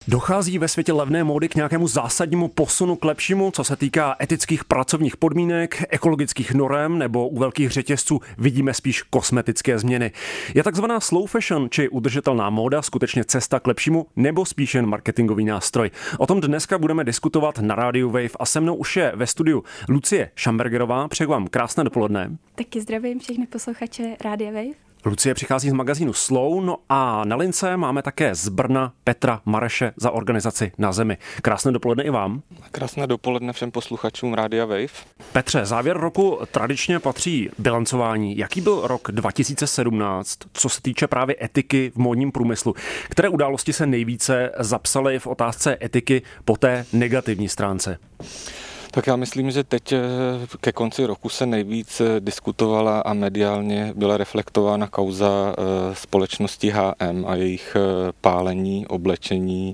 Dochází ve světě levné módy k nějakému zásadnímu posunu k lepšímu, co se týká etických pracovních podmínek, ekologických norem, nebo u velkých řetězců vidíme spíš kosmetické změny. Je takzvaná slow fashion či udržitelná móda skutečně cesta k lepšímu, nebo spíš jen marketingový nástroj? O tom dneska budeme diskutovat na rádiu Wave a se mnou už je ve studiu Lucie Šambergerová. Přeji vám krásné dopoledne. Taky zdravím všechny posluchače Rádia Wave. Lucie přichází z magazínu Slow, no a na lince máme také z Brna Petra Mareše za organizaci Na zemi. Krásné dopoledne i vám. Krásné dopoledne všem posluchačům Rádia Wave. Petře, závěr roku tradičně patří bilancování. Jaký byl rok 2017, co se týče právě etiky v módním průmyslu? Které události se nejvíce zapsaly v otázce etiky po té negativní stránce? Tak já myslím, že teď ke konci roku se nejvíc diskutovala a mediálně byla reflektována kauza společnosti H&M a jejich pálení, oblečení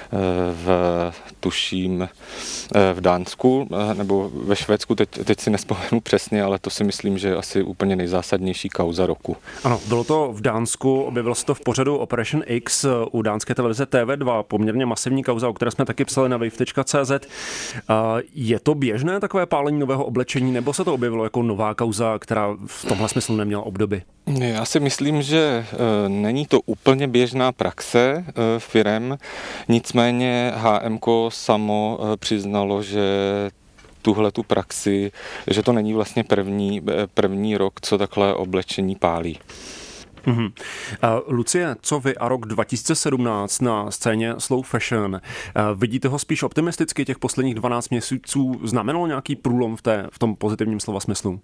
v Dánsku nebo ve Švédsku, teď si nespomenu přesně, ale to si myslím, že je asi úplně nejzásadnější kauza roku. Ano, bylo to v Dánsku, objevilo se to v pořadu Operation X u dánské televize TV2, poměrně masivní kauza, o které jsme taky psali na wave.cz. Je to běžné takové pálení nového oblečení, nebo se to objevilo jako nová kauza, která v tomhle smyslu neměla obdoby? Já si myslím, že není to úplně běžná praxe firem, nicméně H&M samo přiznalo, že tuhletu praxi, že to není vlastně první rok, co takhle oblečení pálí. Mm-hmm. Lucie, co vy a rok 2017 na scéně slow fashion? Vidíte ho spíš optimisticky? Těch posledních 12 měsíců znamenalo nějaký průlom v tom pozitivním slova smyslu?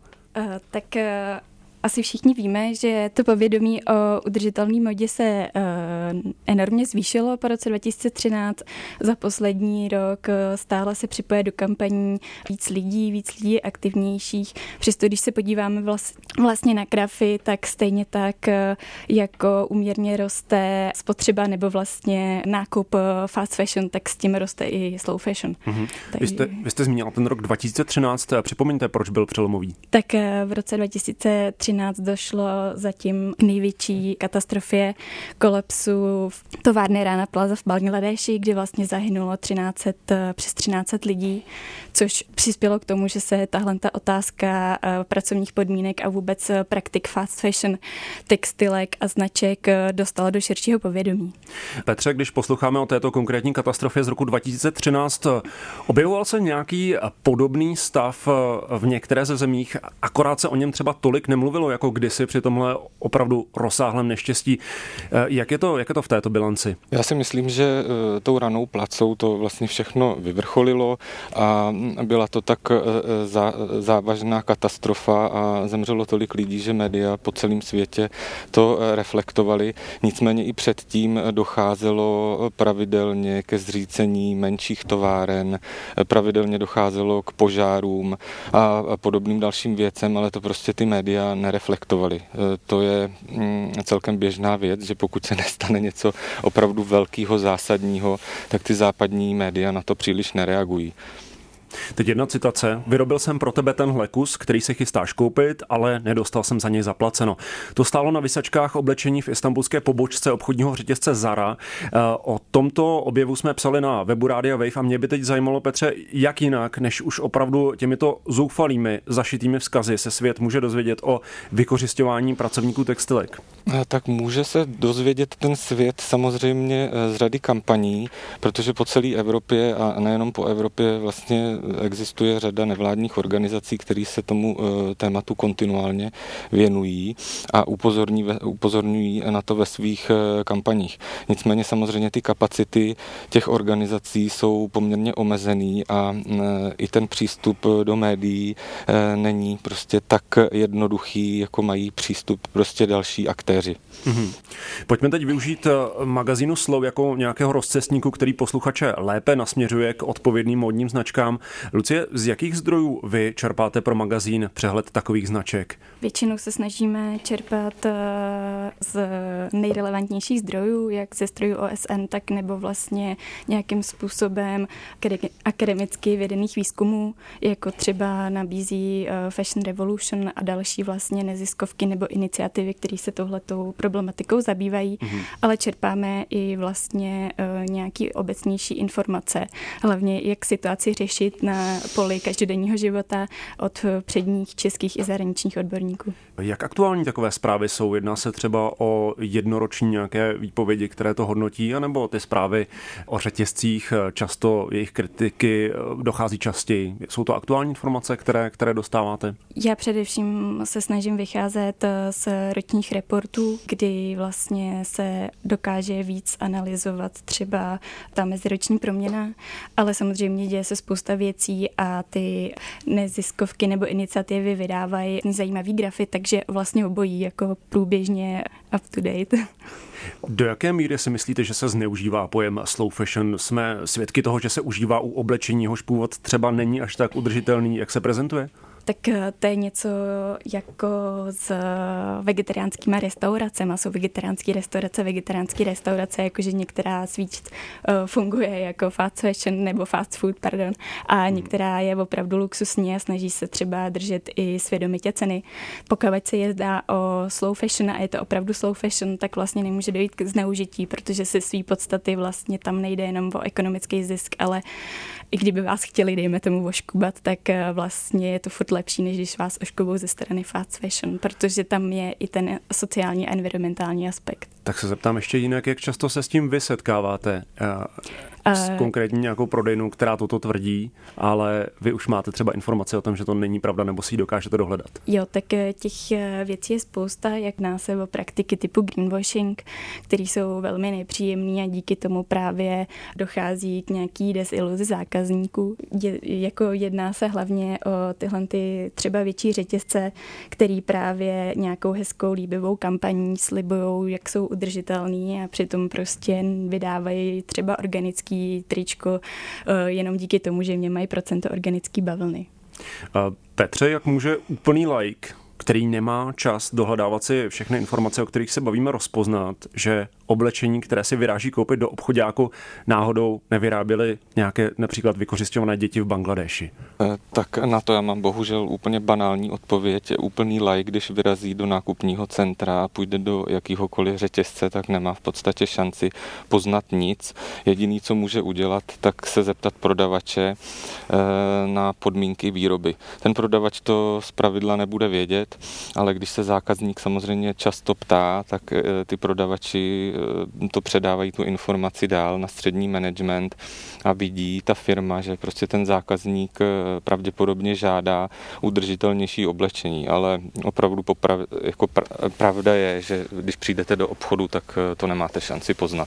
Asi všichni víme, že to povědomí o udržitelné modě se enormně zvýšilo po roce 2013. Za poslední rok stále se připoje do kampaní víc lidí aktivnějších. Přesto, když se podíváme vlastně na grafy, tak stejně tak jako úměrně roste spotřeba nebo vlastně nákup fast fashion, tak s tím roste i slow fashion. Mm-hmm. Vy jste zmínila ten rok 2013. Připomeňte, proč byl přelomový? Tak v roce 2013 došlo zatím k největší katastrofě kolapsu v továrny Rana Plaza v Bangladeši, kdy vlastně zahynulo přes 1300 lidí, což přispělo k tomu, že se tahle otázka pracovních podmínek a vůbec praktik fast fashion, textilek a značek dostala do širšího povědomí. Petře, když posloucháme o této konkrétní katastrofě z roku 2013, objevoval se nějaký podobný stav v některé ze zemích, akorát se o něm třeba tolik nemluvilo jako kdysi při tomhle opravdu rozsáhlém neštěstí. Jak je to v této bilanci? Já si myslím, že tou Ranou Placou to vlastně všechno vyvrcholilo a byla to tak závažná katastrofa a zemřelo tolik lidí, že média po celém světě to reflektovali. Nicméně i předtím docházelo pravidelně ke zřícení menších továren, pravidelně docházelo k požárům a podobným dalším věcem, ale to prostě ty média nereflektovali. To je celkem běžná věc, že pokud se nestane něco opravdu velkého, zásadního, tak ty západní média na to příliš nereagují. Teď jedna citace. Vyrobil jsem pro tebe tenhle kus, který se chystáš koupit, ale nedostal jsem za něj zaplaceno. To stálo na visačkách oblečení v istanbulské pobočce obchodního řetězce Zara. O tomto objevu jsme psali na webu Rádia Wave a mě by teď zajímalo, Petře, jak jinak, než už opravdu těmito zoufalými zašitými vzkazy se svět může dozvědět o vykořisťování pracovníků textilek? Tak může se dozvědět ten svět samozřejmě z řady kampaní, protože po celé Evropě a nejenom po Evropě vlastně existuje řada nevládních organizací, které se tomu tématu kontinuálně věnují a upozorňují na to ve svých kampaních. Nicméně samozřejmě ty kapacity těch organizací jsou poměrně omezený a i ten přístup do médií není prostě tak jednoduchý, jako mají přístup prostě další aktéři. Mm-hmm. Pojďme teď využít magazínu Slow jako nějakého rozcestníku, který posluchače lépe nasměřuje k odpovědným módním značkám. Lucie, z jakých zdrojů vy čerpáte pro magazín přehled takových značek? Většinou se snažíme čerpat z nejrelevantnějších zdrojů, jak ze zdrojů OSN, tak nebo vlastně nějakým způsobem akademicky vědených výzkumů, jako třeba nabízí Fashion Revolution a další vlastně neziskovky nebo iniciativy, které se touhletou problematikou zabývají, ale čerpáme i vlastně nějaký obecnější informace, hlavně jak situaci řešit na poli každodenního života od předních českých i zahraničních odborníků. Jak aktuální takové zprávy jsou? Jedná se třeba o jednoroční nějaké výpovědi, které to hodnotí, anebo ty zprávy o řetězcích, často jejich kritiky dochází častěji? Jsou to aktuální informace, které dostáváte? Já především se snažím vycházet z ročních reportů, kdy vlastně se dokáže víc analyzovat třeba ta meziroční proměna, ale samozřejmě děje se spousta věcí a ty neziskovky nebo iniciativy vydávají zajímavý grafy, takže vlastně obojí jako průběžně up to date. Do jaké míry si myslíte, že se zneužívá pojem slow fashion? Jsme svědky toho, že se užívá u oblečení, jehož původ třeba není až tak udržitelný, jak se prezentuje? Tak to je něco jako s vegetariánskýma restauracemi. Jsou vegetariánské restaurace, jakože některá svíč funguje jako fast fashion nebo fast food, a některá je opravdu luxusní a snaží se třeba držet i svědomitě ceny. Pokud se jedná o slow fashion a je to opravdu slow fashion, tak vlastně nemůže dojít k zneužití, protože se svý podstaty vlastně tam nejde jenom o ekonomický zisk, ale i kdyby vás chtěli, dejme tomu, oškubat, tak vlastně je to furt lepší, než když vás oškubou ze strany fast fashion, protože tam je i ten sociální a environmentální aspekt. Tak se zeptám ještě jinak, jak často se s tím vy setkáváte? S konkrétní nějakou prodejnou, která toto tvrdí, ale vy už máte třeba informace o tom, že to není pravda, nebo si ji dokážete dohledat? Jo, tak těch věcí je spousta, jak nás o praktiky typu greenwashing, které jsou velmi nepříjemné a díky tomu právě dochází k nějaký desiluzi zákazníků. Jedná se hlavně o tyhle třeba větší řetězce, který právě nějakou hezkou líbivou kampaní slibujou, jak jsou udržitelný a přitom prostě vydávají třeba organický tričko jenom díky tomu, že v něm mají procento organický bavlny. Petře, jak může úplný laik, který nemá čas dohledávat si všechny informace, o kterých se bavíme, rozpoznat, že oblečení, které si vyráží koupit do obchoďáku, náhodou nevyráběly nějaké například vykořisťované děti v Bangladeši? Tak na to já mám bohužel úplně banální odpověď. Úplný laik, když vyrazí do nákupního centra a půjde do jakýhokoliv řetězce, tak nemá v podstatě šanci poznat nic. Jediný, co může udělat, tak se zeptat prodavače na podmínky výroby. Ten prodavač to zpravidla nebude vědět, ale když se zákazník samozřejmě často ptá, tak ty prodavači to předávají tu informaci dál na střední management a vidí ta firma, že prostě ten zákazník pravděpodobně žádá udržitelnější oblečení, ale opravdu pravda je, že když přijdete do obchodu, tak to nemáte šanci poznat.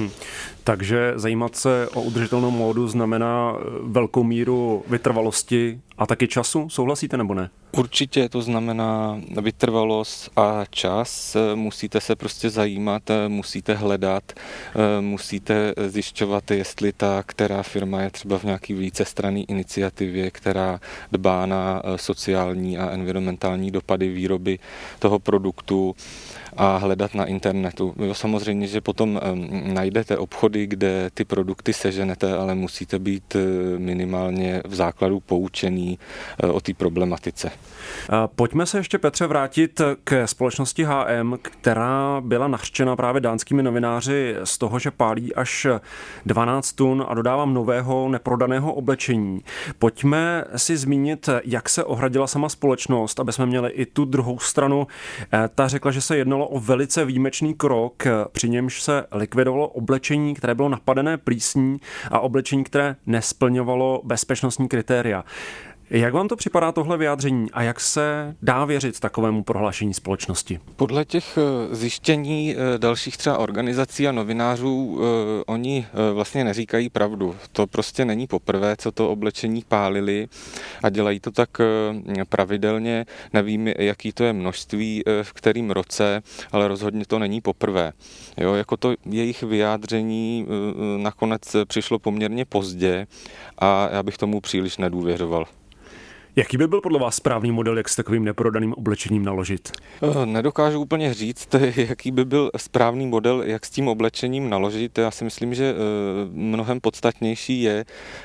Takže zajímat se o udržitelnou módu znamená velkou míru vytrvalosti a taky času? Souhlasíte nebo ne? Určitě to znamená vytrvalost a čas. Musíte se prostě zajímat, musíte hledat, musíte zjišťovat, jestli ta která firma je třeba v nějaký vícestranné iniciativě, která dbá na sociální a environmentální dopady výroby toho produktu, a hledat na internetu. Samozřejmě, že potom najdete obchody, kde ty produkty seženete, ale musíte být minimálně v základu poučený o té problematice. Pojďme se ještě, Petře, vrátit k společnosti H&M, která byla nařčena právě dánskými novináři z toho, že pálí až 12 tun a dodávám nového neprodaného oblečení. Pojďme si zmínit, jak se ohradila sama společnost, aby jsme měli i tu druhou stranu. Ta řekla, že se jednalo o velice výjimečný krok, při němž se likvidovalo oblečení, které bylo napadené plísní a oblečení, které nesplňovalo bezpečnostní kritéria. Jak vám to připadá tohle vyjádření a jak se dá věřit takovému prohlášení společnosti? Podle těch zjištění dalších třeba organizací a novinářů, oni vlastně neříkají pravdu. To prostě není poprvé, co to oblečení pálili a dělají to tak pravidelně. Nevím, jaký to je množství, v kterém roce, ale rozhodně to není poprvé. Jo, jako to jejich vyjádření nakonec přišlo poměrně pozdě a já bych tomu příliš nedůvěřoval. Jaký by byl podle vás správný model, jak s takovým neprodaným oblečením naložit? Nedokážu úplně říct, jaký by byl správný model, jak s tím oblečením naložit. Já si myslím, že mnohem podstatnější je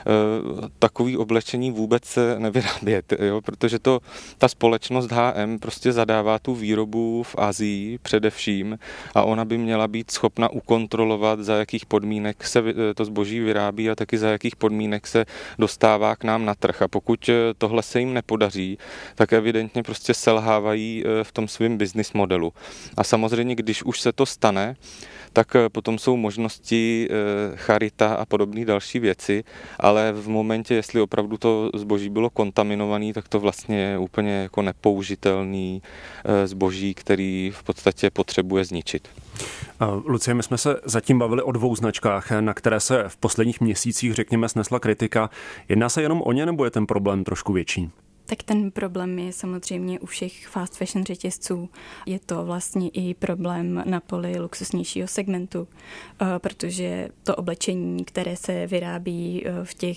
takový oblečení vůbec nevyrábět, jo? Protože ta společnost H&M prostě zadává tu výrobu v Asii především a ona by měla být schopna ukontrolovat, za jakých podmínek se to zboží vyrábí a taky za jakých podmínek se dostává k nám na trh. A pokud tohle se jim nepodaří, tak evidentně prostě selhávají v tom svém business modelu. A samozřejmě, když už se to stane, tak potom jsou možnosti charita a podobné další věci, ale v momentě, jestli opravdu to zboží bylo kontaminované, tak to vlastně je úplně jako nepoužitelný zboží, který v podstatě potřebuje zničit. Lucie, my jsme se zatím bavili o 2 značkách, na které se v posledních měsících, řekněme, snesla kritika. Jedná se jenom o ně, nebo je ten problém trošku větší? Tak ten problém je samozřejmě u všech fast fashion řetězců. Je to vlastně i problém na poli luxusnějšího segmentu, protože to oblečení, které se vyrábí v těch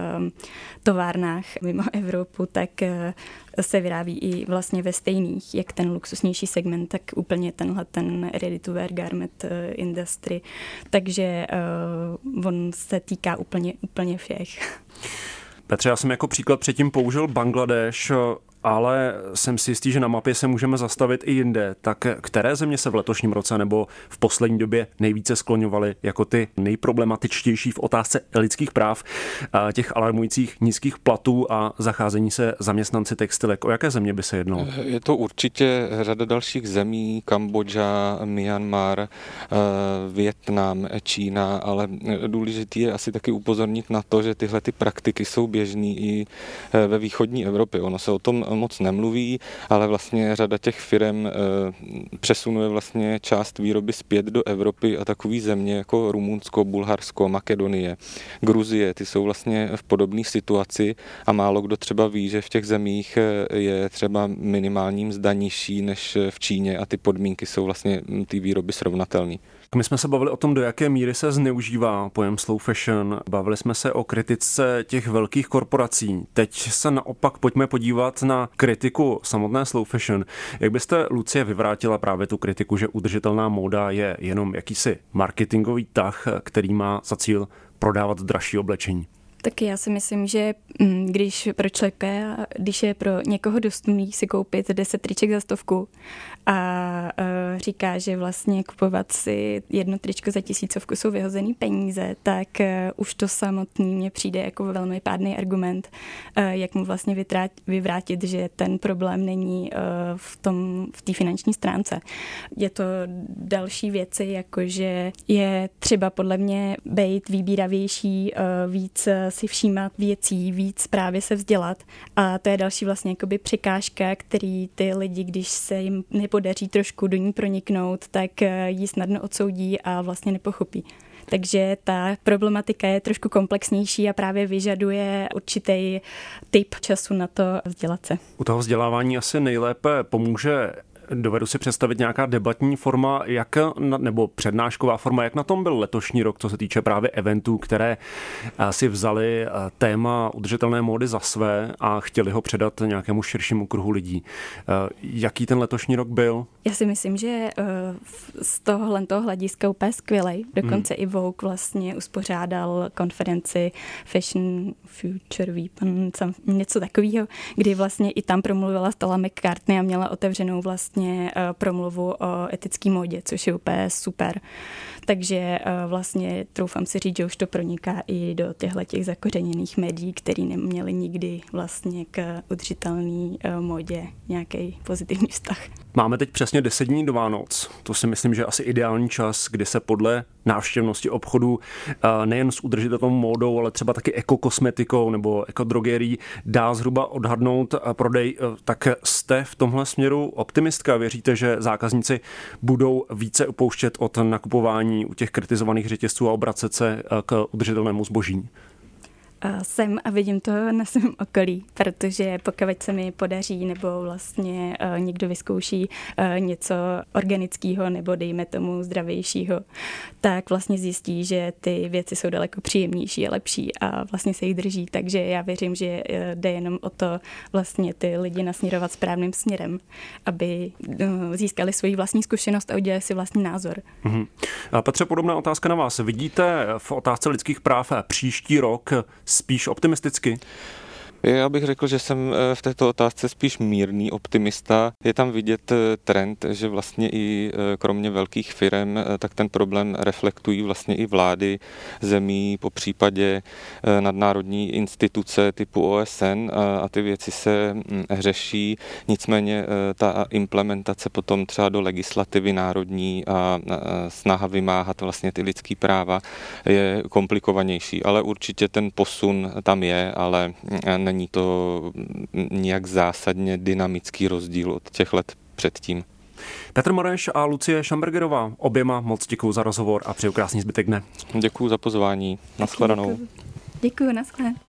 továrnách mimo Evropu, tak se vyrábí i vlastně ve stejných, jak ten luxusnější segment, tak úplně ten ready to wear garment industry. Takže on se týká úplně všech. Petře, já jsem jako příklad předtím použil Bangladeš, ale jsem si jistý, že na mapě se můžeme zastavit i jinde. Tak které země se v letošním roce nebo v poslední době nejvíce skloňovaly jako ty nejproblematičtější v otázce lidských práv, těch alarmujících nízkých platů a zacházení se zaměstnanci textilek? O jaké země by se jednalo? Je to určitě řada dalších zemí, Kambodža, Myanmar, Vietnam, Čína, ale důležité je asi taky upozornit na to, že tyhle ty praktiky jsou běžné i ve východní Evropě. Ono se o tom moc nemluví, ale vlastně řada těch firem přesunuje vlastně část výroby zpět do Evropy a takový země jako Rumunsko, Bulharsko, Makedonie, Gruzie, ty jsou vlastně v podobné situaci a málo kdo třeba ví, že v těch zemích je třeba minimální mzda nižší než v Číně a ty podmínky jsou vlastně ty výroby srovnatelné. My jsme se bavili o tom, do jaké míry se zneužívá pojem slow fashion. Bavili jsme se o kritice těch velkých korporací. Teď se naopak pojďme podívat na kritiku samotné slow fashion. Jak byste, Lucie, vyvrátila právě tu kritiku, že udržitelná móda je jenom jakýsi marketingový tah, který má za cíl prodávat dražší oblečení? Tak já si myslím, že když je pro někoho dostupný si koupit 10 triček za 100 a říká, že vlastně kupovat si jedno tričko za 1000 jsou vyhozený peníze, tak už to samotný mně přijde jako velmi pádný argument, jak mu vlastně vyvrátit, že ten problém není v té finanční stránce. Je to další věci, jakože je třeba podle mě být výběravější, víc si všímat věcí, víc právě se vzdělat. A to je další vlastně jakoby překážka, který ty lidi, když se jim nepodaří trošku do ní proniknout, tak ji snadno odsoudí a vlastně nepochopí. Takže ta problematika je trošku komplexnější a právě vyžaduje určitý typ času na to vzdělat se. U toho vzdělávání asi nejlépe pomůže, dovedu si představit, nějaká debatní forma, nebo přednášková forma, jak na tom byl letošní rok, co se týče právě eventů, které si vzali téma udržitelné módy za své a chtěli ho předat nějakému širšímu kruhu lidí. Jaký ten letošní rok byl? Já si myslím, že z toho hlediska úplně skvělej. Dokonce i Vogue vlastně uspořádal konferenci Fashion Future Week, něco takového, kdy vlastně i tam promluvila Stella McCartney a měla otevřenou vlastně promluvu o etické módě, což je úplně super. Takže vlastně troufám si říct, že už to proniká i do těch zakořeněných médií, který neměli nikdy vlastně k udržitelné módě nějaký pozitivní vztah. Máme teď přesně 10 dní do Vánoc. To si myslím, že je asi ideální čas, kdy se podle návštěvnosti obchodů nejen s udržitelnou módou, ale třeba taky ekokosmetikou nebo ekodrogerií dá zhruba odhadnout prodej. Tak jste v tomhle směru optimistka? Věříte, že zákazníci budou více upouštět od nakupování u těch kritizovaných řetězců a obracet se k udržitelnému zboží? Jsem a vidím to na svém okolí, protože pokud se mi podaří nebo vlastně někdo vyzkouší něco organického nebo dejme tomu zdravějšího, tak vlastně zjistí, že ty věci jsou daleko příjemnější a lepší a vlastně se jich drží. Takže já věřím, že jde jenom o to vlastně ty lidi nasměrovat správným směrem, aby získali svoji vlastní zkušenost a udělali si vlastní názor. Petře, podobná otázka na vás. Vidíte v otázce lidských práv příští rok spíš optimisticky? Já bych řekl, že jsem v této otázce spíš mírný optimista. Je tam vidět trend, že vlastně i kromě velkých firem, tak ten problém reflektují vlastně i vlády zemí, po případě nadnárodní instituce typu OSN a ty věci se řeší. Nicméně ta implementace potom třeba do legislativy národní a snaha vymáhat vlastně ty lidský práva je komplikovanější, ale určitě ten posun tam je, ale není to nějak zásadně dynamický rozdíl od těch let předtím. Petr Moreš a Lucie Šambergerová, oběma moc děkuju za rozhovor a přeju krásný zbytek dne. Děkuju za pozvání. Naschledanou. Děkuju, naschle.